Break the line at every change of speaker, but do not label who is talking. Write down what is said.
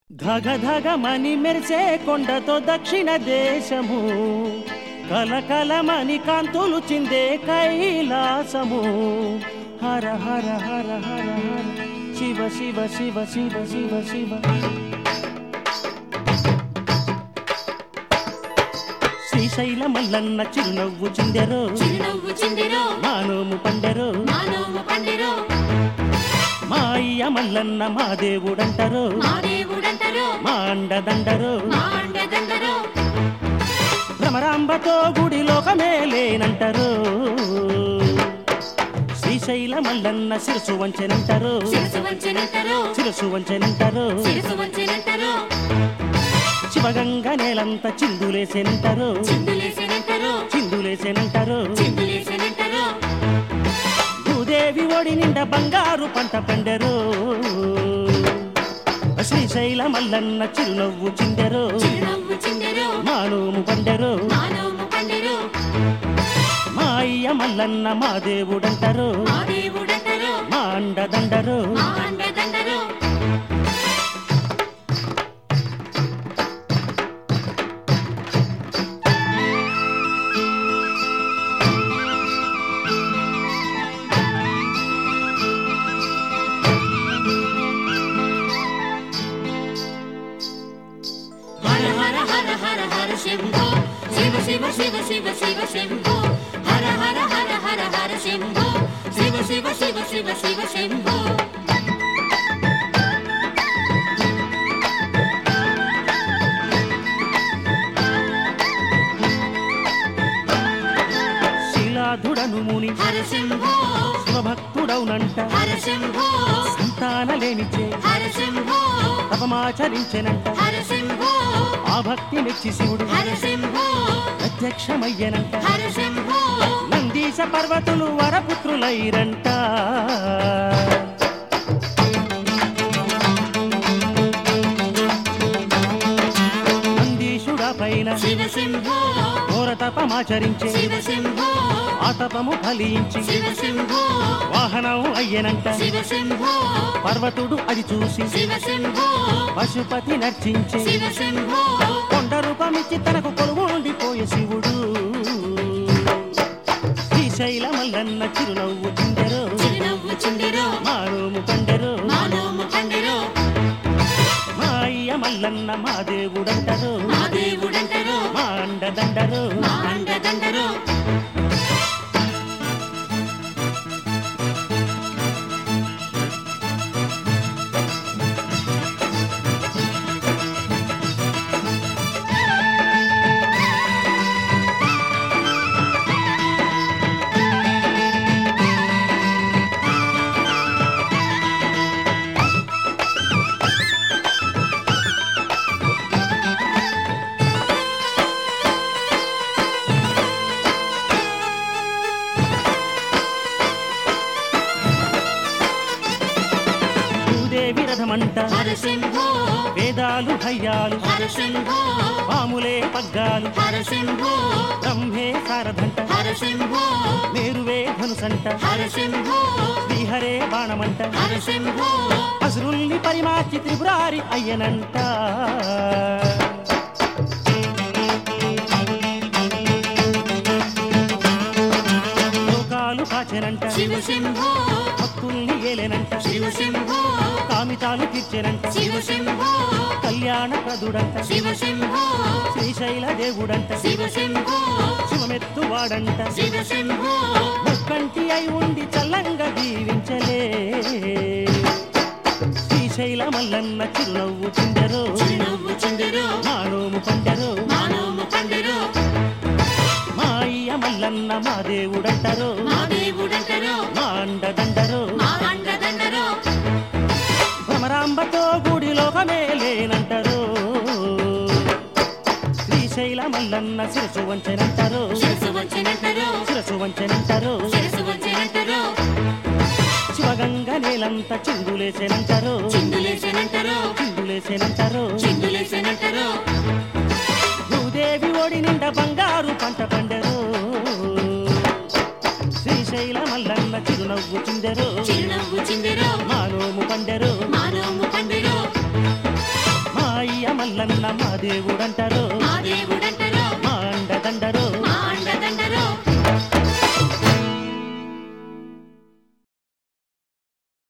ధగ ధగమని మెరిసే కొండతో దక్షిణ దేశము, కలకలమని కాంతులు చిందే కైలాసము. హర హర హర హర హర శివ శివ శివ శివ శివ శివ. శ్రీశైల మల్లన్న చిరునవ్వు చిందెరో, మానోము పండెరో, మా అయ్య మల్లన్న మా దేవుడంటరో, మా అండదండరో. భ్రమరాంబతో గుడి లోకమే లేనంటరో, శ్రీశైల మల్లన్న శిరసు వంచెనంటరో, శిరసు వంచెనంటరో. శివగంగ నేలంత చిందులేసేనంటరో, చిందులేసేనంటరో. భూదేవి ఒడి నిండా బంగారు పంట పండెరో, శ్రీశైల మల్లన్న చిరునవ్వు చిందెరో, మానోము పండెరో. మా అయ్య మల్లన్న మా దేవుడంటరో, మా అండదండరో.
శంభో శివ శివ శివ శివ శివ శంభో హర హర హర హర హర శంభో శివ శివ శివ శివ శివ శంభో.
శిలాధుడను ముని
హర శంభో
శివభక్తుడౌనంట,
హర శంభో
సంతానలేనిచే
హర శంభో
తపమాచరించెనంట.
హర శంభో
ఆ భక్తి మెచ్చి శివుడు
హర శంభో
ప్రత్యక్షమయ్యనంట.
హర శంభో
నందీశ పర్వతులు వరపుత్రులైరంట. నందీశుడ పైన
శివ శంభో
ఘోర తపమాచరించే,
శివ శంభో
ఆ తపము ఫలించి
శివ శంభో
వాహనం అయ్యనంట.
శివ శంభో
పర్వతుడు అది చూసి
శివ శంభో
పశుపతి నర్చించే,
శివ శంభో
కొండ రూపమిచ్చి తనకు కొలువు ఉండిపోయే శివుడు. శ్రీశైల మల్లన్న చిరునవ్వు చిందెరో,
చిరునవ్వు చిందెరో,
మానోము పండెరో.
మానోము పండెరో.
మా అయ్య మల్లన్న మా దేవుడంటరో,
మా దేవుడంటరో,
మా అండదండరో.
మా అండదండరో.
భూదేవి రథమంట,
హర శంభో
వేదాలు హయ్యాలు,
హర శంభో
పాములే పగ్గాలు,
హర శంభో
బ్రహ్మే సారథంట.
హర శంభో
మేరువే ధనుసంట,
హర శంభో
శ్రీహరే బాణమంట.
హర శంభో
అసురుల్ని పరిమార్చి త్రిపురారి అయ్యనంట. లోకాలు కాచెనంట,
శివ శంభో
భక్తుల్ని ఏలెనంట.
శివ శంభో
కామితాలు తీర్చెనంట,
శివ శంభో
కళ్యాణ ప్రదుడంట.
శివ శంభో
శ్రీశైల దేవుడంట,
శివ శంభో
శివమెత్తువాడంట.
శివ శంభో
ముక్కంటి అయి ఉండి చల్లంగా దీవించలే, శ్రీశైల మల్లన్న చిరునవ్వు చిందెరో,
చిరునవ్వు చిందెరో,
మానోము పండెరో.
మానోము పండెరో.
మా అయ్య మల్లన్న మా దేవుడంటరో,
మా దేవుడంటరో,
మా అండదండరో.
మా అండదండరో.
భ్రమరాంబతో గుడి లోకమే లేనంటరో, శ్రీశైల మల్లన్న శిరసు వంచెనంటరో,
శిరసు వంచెనంటరో,
శిరసు వంచెనంటరో.
శిరసు వంచెనంటరో.
శివగంగ నేలంత చిందులేసేనంటరో,
చిందులేసేనంటరో,
చిందులేసేనంటరో.
చిందులేసేనంటరో.
భూదేవి ఒడి నిండా బంగారు పంట పండెరో, శ్రీశైల మల్లన్న చిరునవ్వు చిందెరో,
చిరునవ్వు చిందెరో,
మానోము పండెరో.
మానోము పండెరో.
మా మల్లన్న మా దేవుడంటారు
మా దేవుడంటారు